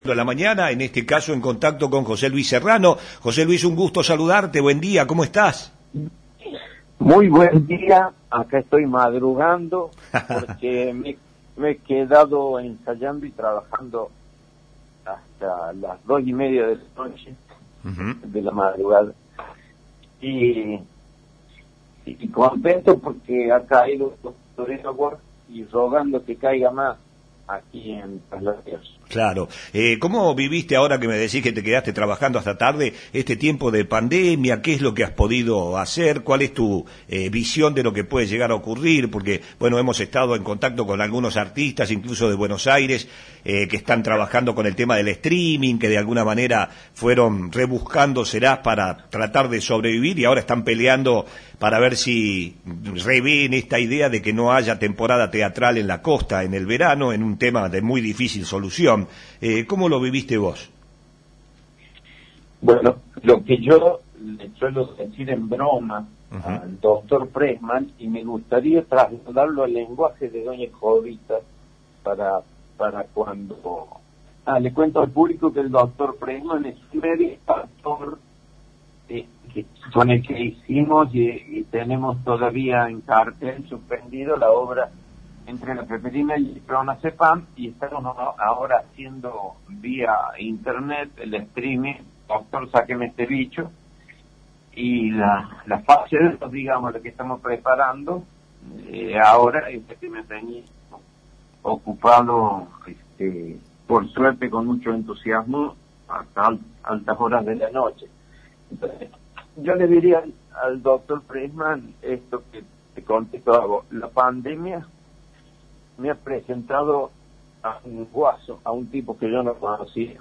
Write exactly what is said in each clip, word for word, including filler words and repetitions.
De la mañana, en este caso en contacto con José Luis Serrano. José Luis, un gusto saludarte, buen día, ¿cómo estás? Muy buen día, acá estoy madrugando porque me, me he quedado ensayando y trabajando hasta las dos y media de la noche, uh-huh. de la madrugada. Y, y contento porque ha caído el doctor Edward y rogando que caiga más aquí en Traslados. Claro. Eh, ¿Cómo viviste ahora que me decís que te quedaste trabajando hasta tarde este tiempo de pandemia? ¿Qué es lo que has podido hacer? ¿Cuál es tu eh, visión de lo que puede llegar a ocurrir? Porque, bueno, hemos estado en contacto con algunos artistas, incluso de Buenos Aires, eh, que están trabajando con el tema del streaming, que de alguna manera fueron rebuscándoselas para tratar de sobrevivir y ahora están peleando para ver si reven esta idea de que no haya temporada teatral en la costa en el verano, en un tema de muy difícil solución. Eh, ¿Cómo lo viviste vos? Bueno, lo que yo le suelo decir en broma uh-huh. al doctor Pressman, y me gustaría trasladarlo al lenguaje de doña Jovita para para cuando... Ah, le cuento al público que el doctor Pressman es un actor eh, que, con el que hicimos y, y tenemos todavía en cartel suspendido la obra Entre la Peperina y el Pronacepam, y estamos ahora haciendo vía internet el streaming, doctor, sáqueme este bicho, y la, la fase de eso, digamos, lo que estamos preparando, eh, ahora es que me tenía ocupado, este, por suerte con mucho entusiasmo, hasta al, altas horas de la noche. Entonces, yo le diría al, al doctor Pressman esto que te contesto, la pandemia me ha presentado a un guaso, a un tipo que yo no conocía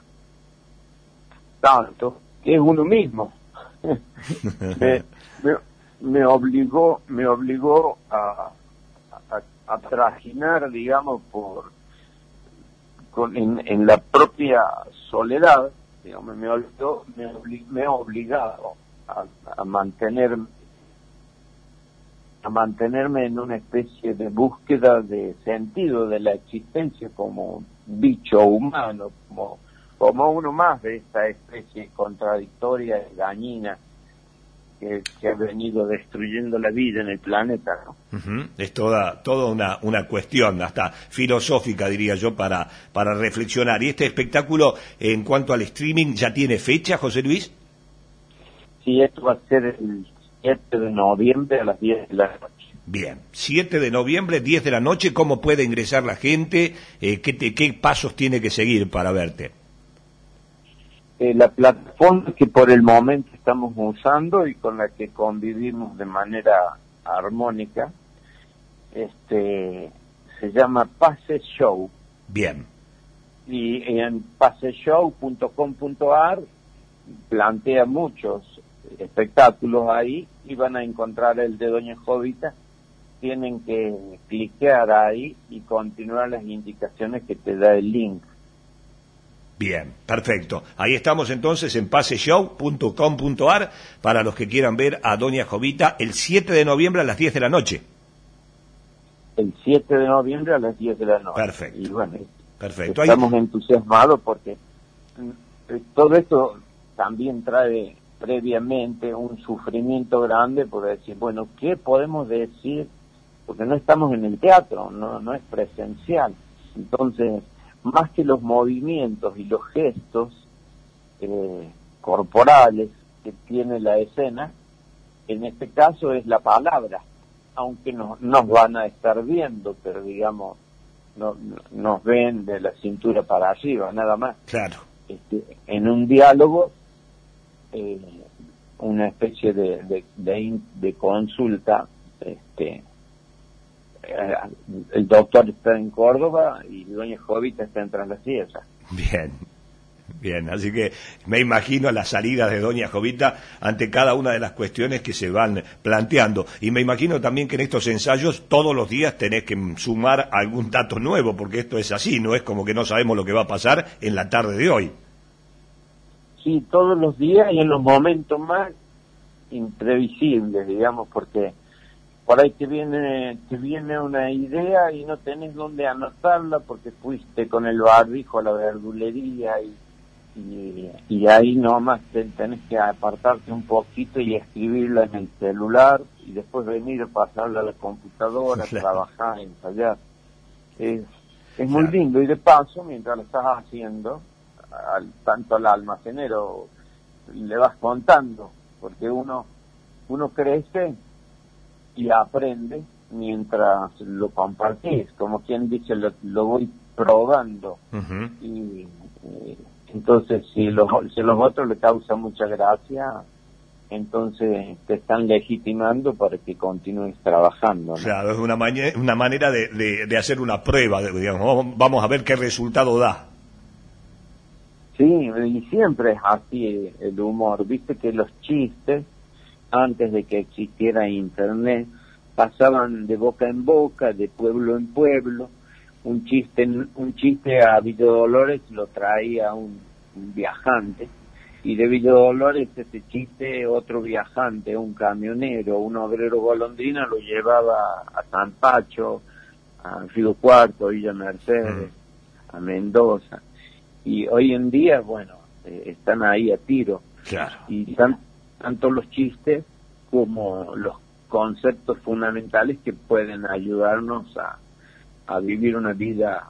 tanto, que es uno mismo. me, me, me obligó, me obligó a, a, a trajinar, digamos, por con, en, en la propia soledad, digamos, me obligó, me, oblig, me ha obligado a, a mantenerme a mantenerme en una especie de búsqueda de sentido de la existencia como bicho humano, como, como uno más de esta especie contradictoria y dañina que, que ha venido destruyendo la vida en el planeta, ¿no? Uh-huh. Es toda, toda una, una cuestión, hasta filosófica, diría yo, para, para reflexionar. ¿Y este espectáculo, en cuanto al streaming, ya tiene fecha, José Luis? Sí, esto va a ser el siete de noviembre a las diez de la noche. Bien, siete de noviembre, diez de la noche, ¿cómo puede ingresar la gente? Eh, ¿qué, te, ¿Qué pasos tiene que seguir para verte? Eh, la plataforma que por el momento estamos usando y con la que convivimos de manera armónica, este, se llama Pase Show. Bien. Y en paseshow punto com punto a r plantea muchos espectáculos ahí y van a encontrar el de doña Jovita. Tienen que cliquear ahí y continuar las indicaciones que te da el link. Bien, perfecto. Ahí estamos entonces en paseshow punto com punto a r para los que quieran ver a doña Jovita el siete de noviembre a las diez de la noche. El siete de noviembre a las diez de la noche. Perfecto. Y bueno, perfecto. Estamos Ahí... entusiasmados porque todo esto también trae previamente un sufrimiento grande por decir, bueno, ¿qué podemos decir? Porque no estamos en el teatro, no, no es presencial. Entonces, más que los movimientos y los gestos eh, corporales que tiene la escena, en este caso es la palabra, aunque no, nos van a estar viendo, pero digamos, no, no, nos ven de la cintura para arriba, nada más. Claro. Este, en un diálogo, eh, una especie de, de, de, de consulta, este, eh, el doctor está en Córdoba y doña Jovita está en Traslados. Bien, bien, así que me imagino las salidas de doña Jovita ante cada una de las cuestiones que se van planteando, y me imagino también que en estos ensayos todos los días tenés que sumar algún dato nuevo, porque esto es así, no es como que no sabemos lo que va a pasar en la tarde de hoy. Sí, todos los días y en los momentos más imprevisibles, digamos, porque por ahí te viene, te viene una idea y no tenés dónde anotarla porque fuiste con el barbijo a la verdulería y, y, y ahí nomás te, tenés que apartarte un poquito y escribirla en el celular y después venir a pasarla a la computadora, Claro. trabajar, ensayar. Es, es muy Claro. lindo, y de paso, mientras lo estás haciendo, al, tanto al almacenero le vas contando, porque uno uno crece y aprende mientras lo compartís, como quien dice, lo, lo voy probando. Uh-huh. Y eh, entonces si los, si los otros le causa mucha gracia, entonces te están legitimando para que continúes trabajando, ¿no? Claro, es una, mañe- una manera de, de, de hacer una prueba, de- digamos, vamos- vamos a ver qué resultado da. Sí, y siempre es así el humor. Viste que los chistes, antes de que existiera internet, pasaban de boca en boca, de pueblo en pueblo. Un chiste, un chiste a Villa Dolores lo traía un, un viajante, y de Villa Dolores ese chiste otro viajante, un camionero, un obrero golondrina, lo llevaba a San Pacho, a Río Cuarto, a Villa Mercedes, mm. a Mendoza. Y hoy en día, bueno, eh, están ahí a tiro. Claro. Y tan, tanto los chistes como los conceptos fundamentales que pueden ayudarnos a, a vivir una vida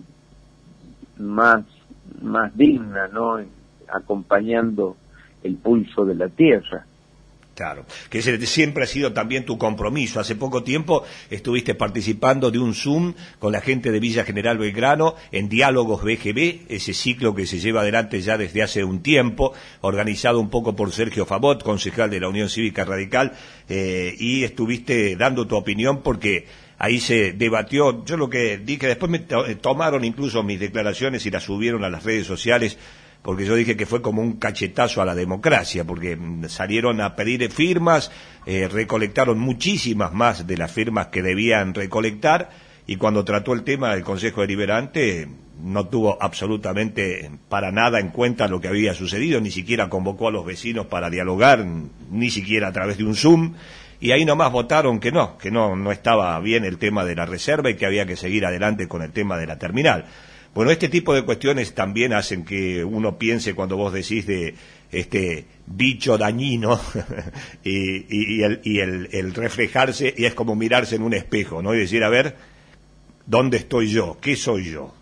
más, más digna, ¿no? Acompañando el pulso de la tierra. Claro, que ese siempre ha sido también tu compromiso. Hace poco tiempo estuviste participando de un Zoom con la gente de Villa General Belgrano en Diálogos B G B, ese ciclo que se lleva adelante ya desde hace un tiempo, organizado un poco por Sergio Fabot, concejal de la Unión Cívica Radical, eh, y estuviste dando tu opinión porque ahí se debatió. Yo lo que dije, después me to- tomaron incluso mis declaraciones y las subieron a las redes sociales, porque yo dije que fue como un cachetazo a la democracia, porque salieron a pedir firmas, eh, recolectaron muchísimas más de las firmas que debían recolectar, y cuando trató el tema del Consejo Deliberante no tuvo absolutamente para nada en cuenta lo que había sucedido, ni siquiera convocó a los vecinos para dialogar, ni siquiera a través de un Zoom, y ahí nomás votaron que no, que no, no estaba bien el tema de la reserva y que había que seguir adelante con el tema de la terminal. Bueno, este tipo de cuestiones también hacen que uno piense cuando vos decís de este bicho dañino y, y, y, el, y el, el reflejarse, y es como mirarse en un espejo, ¿no? Y decir, a ver, ¿dónde estoy yo? ¿Qué soy yo?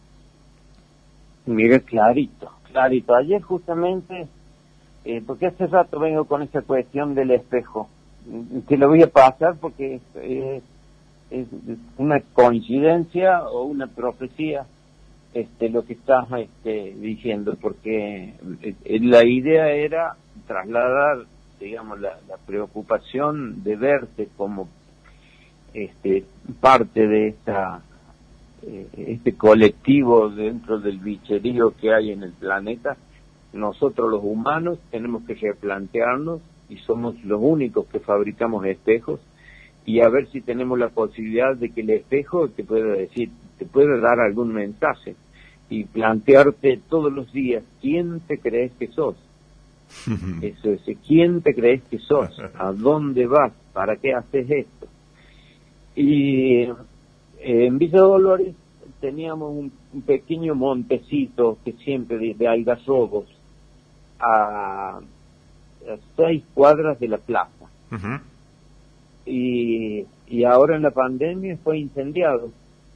Mire, clarito, clarito. Ayer justamente, eh, porque hace rato vengo con esa cuestión del espejo, que lo voy a pasar porque es, es, es una coincidencia o una profecía. Este, lo que estás este, diciendo, porque eh, la idea era trasladar, digamos, la, la preocupación de verte como este, parte de esta, eh, este colectivo dentro del bicherío que hay en el planeta. Nosotros los humanos tenemos que replantearnos, y somos los únicos que fabricamos espejos, y a ver si tenemos la posibilidad de que el espejo te pueda decir, te puede dar algún mensaje, y plantearte todos los días quién te crees que sos. Eso es, quién te crees que sos, a dónde vas, para qué haces esto. Y eh, en Villa Dolores teníamos un, un pequeño montecito que siempre de, de algarrobos a, a seis cuadras de la plaza. Uh-huh. y, y ahora en la pandemia fue incendiado.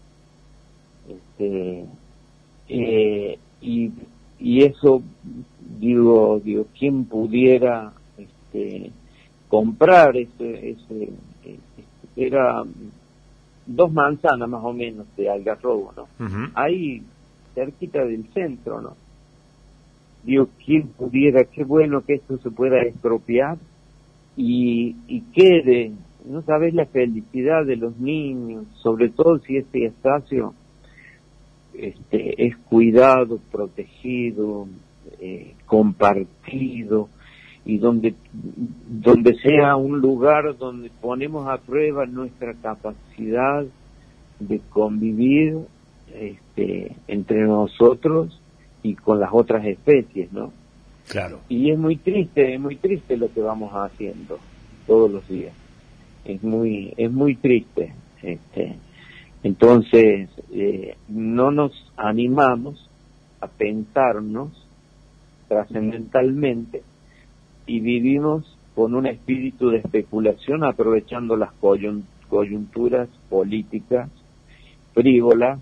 Este Eh, y, y eso, digo, digo, ¿quién pudiera este, comprar ese, ese, ese, era dos manzanas más o menos de algarrobo, ¿no? Uh-huh. Ahí, cerquita del centro, ¿no? Digo, ¿quién pudiera? Qué bueno que esto se pueda expropiar y, y quede, no sabes la felicidad de los niños, sobre todo si este espacio Este, es cuidado, protegido, eh, compartido, y donde donde sea un lugar donde ponemos a prueba nuestra capacidad de convivir este, entre nosotros y con las otras especies, ¿no? Claro. Y es muy triste, es muy triste lo que vamos haciendo todos los días. es muy, es muy triste. Este, entonces, eh, no nos animamos a pensarnos trascendentalmente y vivimos con un espíritu de especulación aprovechando las coyun- coyunturas políticas frívolas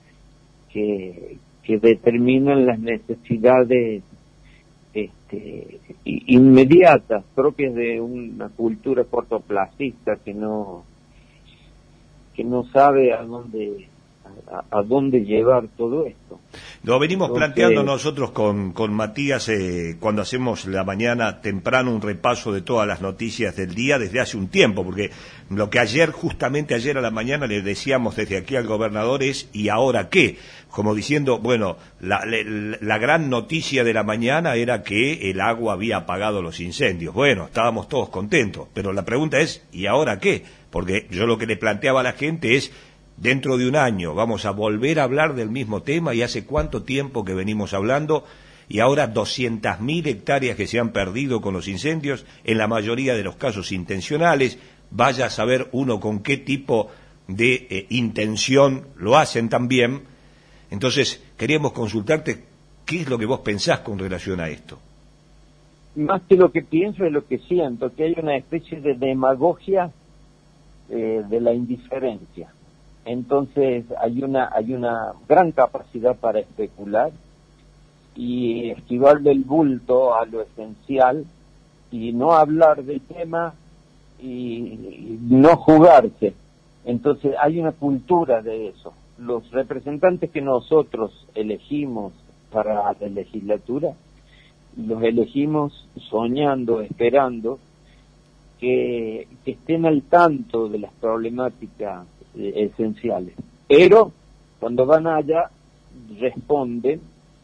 que, que determinan las necesidades este, inmediatas propias de una cultura cortoplacista que no que no sabe a dónde a, a dónde llevar todo esto. Lo venimos Entonces, planteando nosotros con, con Matías eh, cuando hacemos la mañana temprano un repaso de todas las noticias del día desde hace un tiempo, porque lo que ayer, justamente ayer a la mañana le decíamos desde aquí al gobernador es ¿y ahora qué? Como diciendo, bueno, la, la, la gran noticia de la mañana era que el agua había apagado los incendios. Bueno, estábamos todos contentos, pero la pregunta es ¿y ahora qué? Porque yo lo que le planteaba a la gente es dentro de un año vamos a volver a hablar del mismo tema y hace cuánto tiempo que venimos hablando y ahora doscientas mil hectáreas que se han perdido con los incendios, en la mayoría de los casos intencionales, vaya a saber uno con qué tipo de eh, intención lo hacen también. Entonces queríamos consultarte qué es lo que vos pensás con relación a esto. Más que lo que pienso es lo que siento, que hay una especie de demagogia eh, de la indiferencia. Entonces hay una hay una gran capacidad para especular y esquivar del bulto a lo esencial y no hablar del tema y, y no jugarse. Entonces hay una cultura de eso. Los representantes que nosotros elegimos para la legislatura, los elegimos soñando, esperando que, que estén al tanto de las problemáticas esenciales, pero cuando van allá responden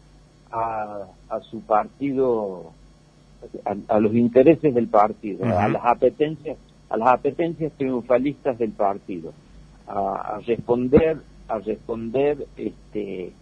a, a su partido, a, a los intereses del partido, uh-huh. a las apetencias, a las apetencias triunfalistas del partido, a, a responder, a responder, este,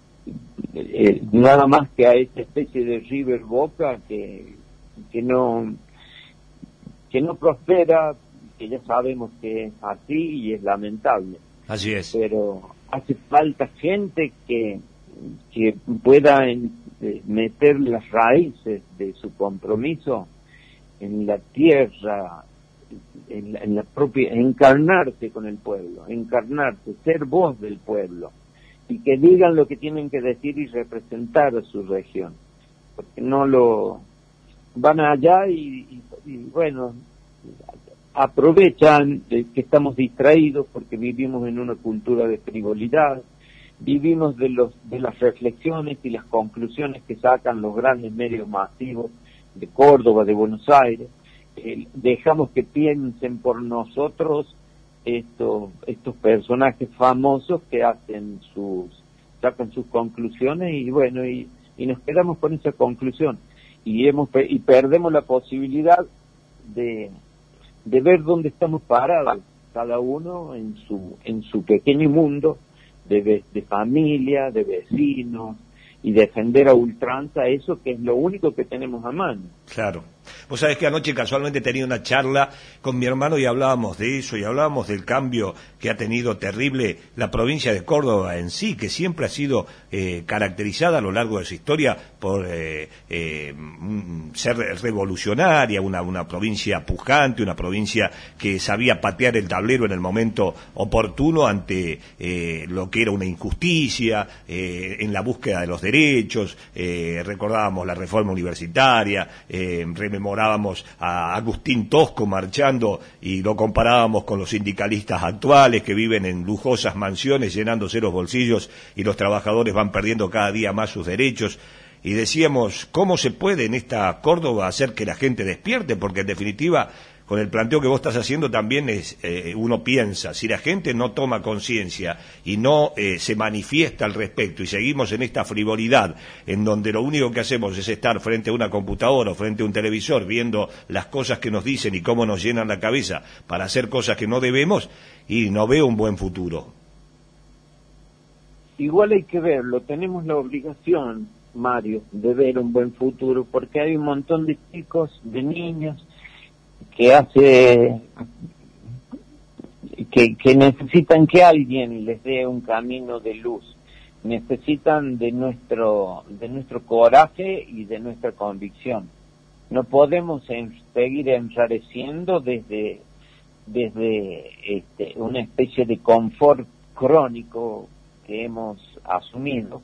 eh, nada más que a esta especie de River Boca que que no que no prospera, que ya sabemos que es así y es lamentable. Así es. Pero hace falta gente que, que pueda en, eh, meter las raíces de su compromiso en la tierra, en la, en la propia, encarnarse con el pueblo, encarnarse, ser voz del pueblo, y que digan lo que tienen que decir y representar a su región. Porque no lo... van allá y, y, y bueno... aprovechan de que estamos distraídos porque vivimos en una cultura de frivolidad, vivimos de los de las reflexiones y las conclusiones que sacan los grandes medios masivos de Córdoba, de Buenos Aires, eh, dejamos que piensen por nosotros estos estos personajes famosos que hacen sus sacan sus conclusiones y bueno y, y nos quedamos con esa conclusión y hemos y perdemos la posibilidad de de ver dónde estamos parados, cada uno en su en su pequeño mundo de, de familia, de vecinos, y defender a ultranza eso que es lo único que tenemos a mano. Claro. Vos sabés que anoche casualmente tenía una charla con mi hermano y hablábamos de eso, y hablábamos del cambio que ha tenido terrible la provincia de Córdoba en sí, que siempre ha sido eh, caracterizada a lo largo de su historia por eh, eh, ser revolucionaria, una, una provincia pujante, una provincia que sabía patear el tablero en el momento oportuno ante eh, lo que era una injusticia, eh, en la búsqueda de los derechos, eh, recordábamos la reforma universitaria, eh, rememorábamos a Agustín Tosco marchando y lo comparábamos con los sindicalistas actuales que viven en lujosas mansiones llenándose los bolsillos y los trabajadores van perdiendo cada día más sus derechos. Y decíamos, ¿cómo se puede en esta Córdoba hacer que la gente despierte? Porque en definitiva, con el planteo que vos estás haciendo también es, eh, uno piensa, si la gente no toma conciencia y no eh, se manifiesta al respecto y seguimos en esta frivolidad en donde lo único que hacemos es estar frente a una computadora o frente a un televisor viendo las cosas que nos dicen y cómo nos llenan la cabeza para hacer cosas que no debemos, y no veo un buen futuro. Igual hay que verlo, tenemos la obligación, Mario, de ver un buen futuro, porque hay un montón de chicos, de niños, que hace que, que necesitan que alguien les dé un camino de luz, necesitan de nuestro, de nuestro coraje y de nuestra convicción. No podemos en, seguir enrareciendo desde, desde este, una especie de confort crónico que hemos asumido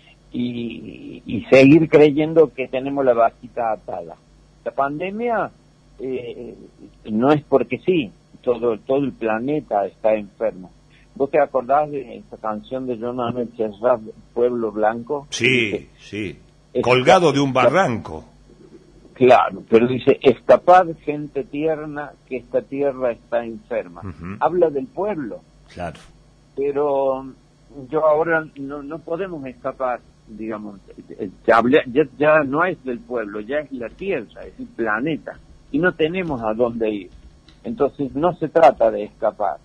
y, y seguir creyendo que tenemos la vaquita atada. La pandemia eh, no es porque sí, todo, todo el planeta está enfermo. ¿Vos te acordás de esa canción de John Manuel Serrat, Pueblo Blanco? Sí, dice, sí, colgado de un barranco. Claro, pero dice, escapad gente tierna, que esta tierra está enferma. Uh-huh. Habla del pueblo. Claro. Pero yo ahora no, no podemos escapar, digamos, ya, ya, ya no es del pueblo, ya es la tierra, es el planeta, y no tenemos a dónde ir. Entonces no se trata de escapar,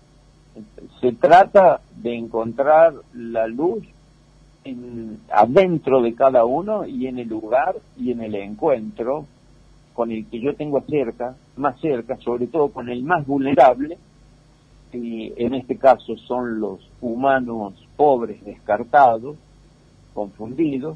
se trata de encontrar la luz en, adentro de cada uno y en el lugar y en el encuentro con el que yo tengo cerca, más cerca, sobre todo con el más vulnerable, y en este caso son los humanos pobres, descartados, confundidos,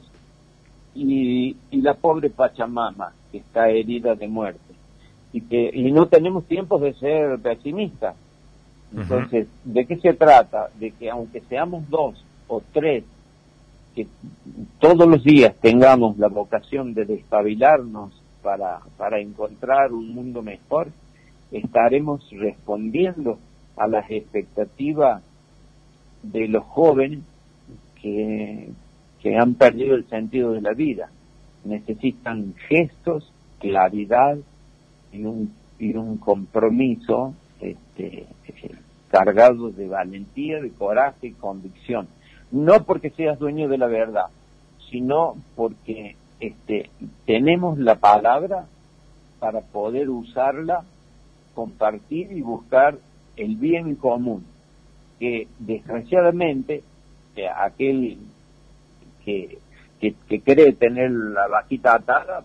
y, y la pobre Pachamama, que está herida de muerte. Y que y no tenemos tiempo de ser pesimistas. Entonces, uh-huh. ¿de qué se trata? De que aunque seamos dos o tres, que todos los días tengamos la vocación de despabilarnos para, para encontrar un mundo mejor, estaremos respondiendo a las expectativas de los jóvenes que, que han perdido el sentido de la vida. Necesitan gestos, claridad y un, y un compromiso este, cargado de valentía, de coraje y convicción. No porque seas dueño de la verdad, sino porque este, tenemos la palabra para poder usarla, compartir y buscar el bien común, que desgraciadamente eh, aquel que, que, que cree tener la vaquita atada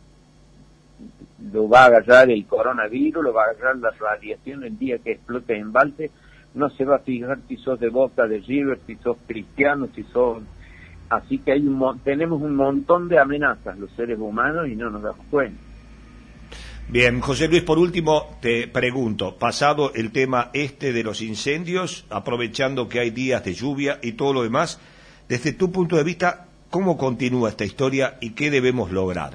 lo va a agarrar el coronavirus, lo va a agarrar la radiación el día que explote en Embalse, no se va a fijar si sos de Boca, de River, si sos cristiano, si sos... Así que hay un, tenemos un montón de amenazas los seres humanos y no nos damos cuenta. Bien, José Luis, por último te pregunto, pasado el tema este de los incendios, aprovechando que hay días de lluvia y todo lo demás, desde tu punto de vista, ¿cómo continúa esta historia y qué debemos lograr?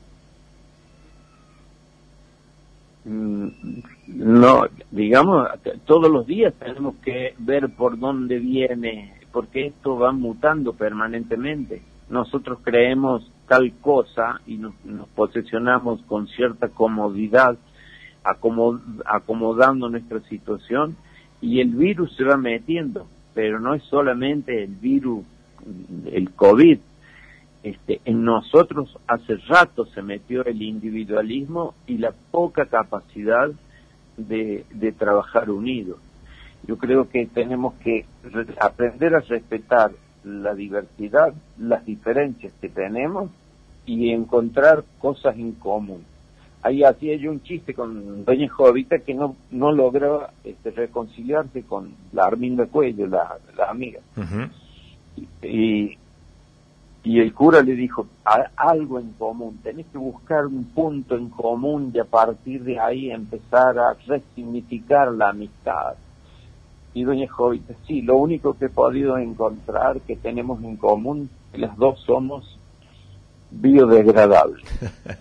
No, digamos, todos los días tenemos que ver por dónde viene, porque esto va mutando permanentemente. Nosotros creemos tal cosa y nos, nos posesionamos con cierta comodidad, acomod, acomodando nuestra situación, y el virus se va metiendo, pero no es solamente el virus, el COVID. Este, en nosotros hace rato se metió el individualismo y la poca capacidad de, de trabajar unidos. Yo creo que tenemos que re- aprender a respetar la diversidad, las diferencias que tenemos y encontrar cosas en común. Ahí hacía yo un chiste con doña Jovita que no no lograba este, reconciliarse con la Arminda Cuello, la, la amiga. Uh-huh. Y, y el cura le dijo, algo en común, tenés que buscar un punto en común y a partir de ahí empezar a resignificar la amistad. Y doña Jovita, sí, lo único que he podido encontrar que tenemos en común, que las dos somos biodegradables.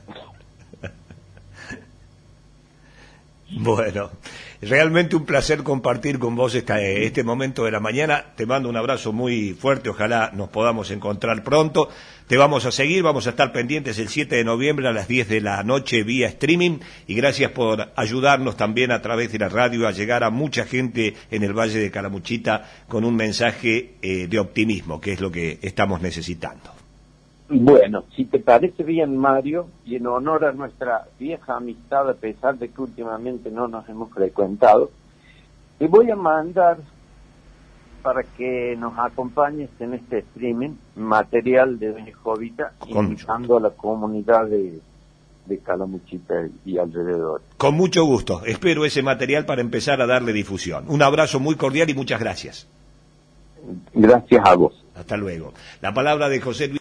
Bueno, realmente un placer compartir con vos esta, este momento de la mañana. Te mando un abrazo muy fuerte, ojalá nos podamos encontrar pronto. Te vamos a seguir, vamos a estar pendientes el siete de noviembre a las diez de la noche vía streaming, y gracias por ayudarnos también a través de la radio a llegar a mucha gente en el Valle de Calamuchita con un mensaje eh, de optimismo, que es lo que estamos necesitando. Bueno, si te parece bien, Mario, y en honor a nuestra vieja amistad, a pesar de que últimamente no nos hemos frecuentado, te voy a mandar para que nos acompañes en este streaming material de doña Jovita, invitando a la comunidad de, de Calamuchita y alrededor. Con mucho gusto. Espero ese material para empezar a darle difusión. Un abrazo muy cordial y muchas gracias. Gracias a vos. Hasta luego. La palabra de José Luis